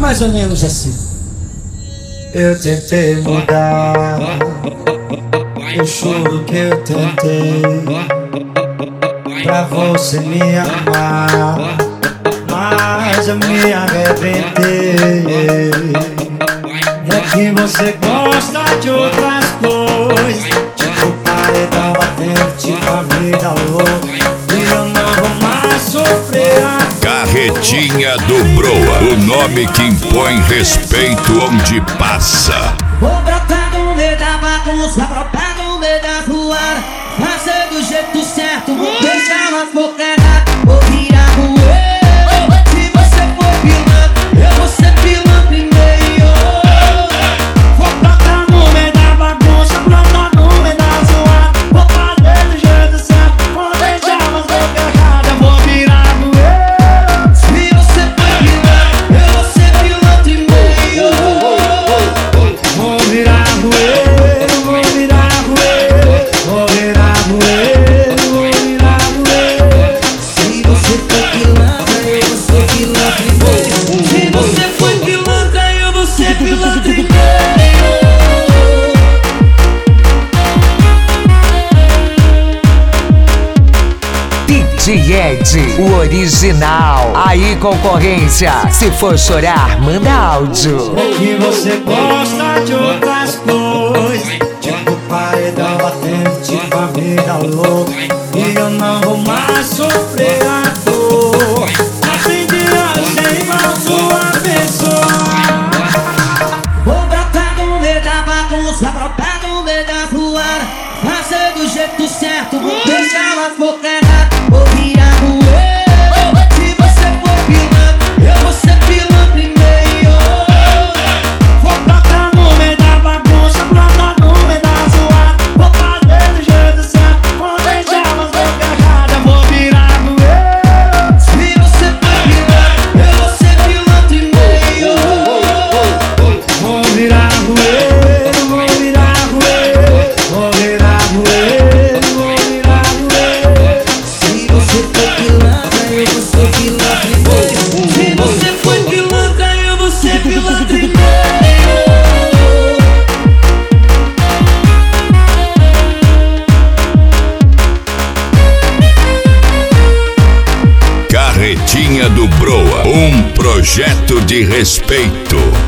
mais ou menos assim. Eu tentei mudar, eu juro que eu tentei, pra você me amar, mas eu me arrebentei. É que você gosta de outras coisas, tipo paredão batendo, tipo a vida louca, e eu não vou mais sofrer. Carretinha do Broa, o nome que impõe respeito onde passa. Vou brotar no meio da bagunça, brotar no meio da rua, fazer do jeito certo, vou deixar as bocas erradas, vou virar ruê. Se você for pilantra, eu vou ser pilantra em meio. Vou brotar no meio da bagunça, brotar no meio da zoada, vou fazer do jeito certo, vou deixar as bocas erradas, vou virar ruê. Se você for pilantra, eu vou ser pilantra em meio. Vou virar ruê, vou virar ruê, vou virar ruê, vou virar ruê. Se você for pilantra, eu vou ser pilantra em meio. Se você for pilantra, eu vou ser pilantra em meio. DJ Ed, o original. Aí concorrência, se for chorar, manda áudio. É que você gosta de outras coisas, tipo paredão batendo, tipo a vida louca, e eu não vou mais sofrer a dor. Aprendi a ser igual sua pessoa. Vou brotar no meio da bagunça, brotar no meio da rua, fazer do jeito certo, vou deixar as bocas erradas, vou virar ruê. Se você for pilantra, eu vou ser pilantra em meio. Vou brotar no meio da bagunça, brotar no meio da zoada, vou fazer do jeito certo, vou deixar as bocas erradas, vou virar ruê. Se você for pilantra, eu vou ser pilantra em meio. Vou virar ruê, vou virar ruê, vou virar ruê, vou virar ruê. Se você for pilantra, eu vou ser pilantra em meio. Se você for pilantra, eu vou ser pilantra em meio. Carretinha do Broa, um projeto de respeito.